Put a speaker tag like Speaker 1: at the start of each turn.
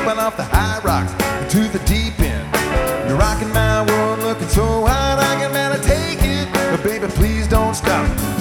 Speaker 1: jumping off the high rocks into the deep end. You're rocking my world, looking so hot I can barely take it. But baby, please don't stop.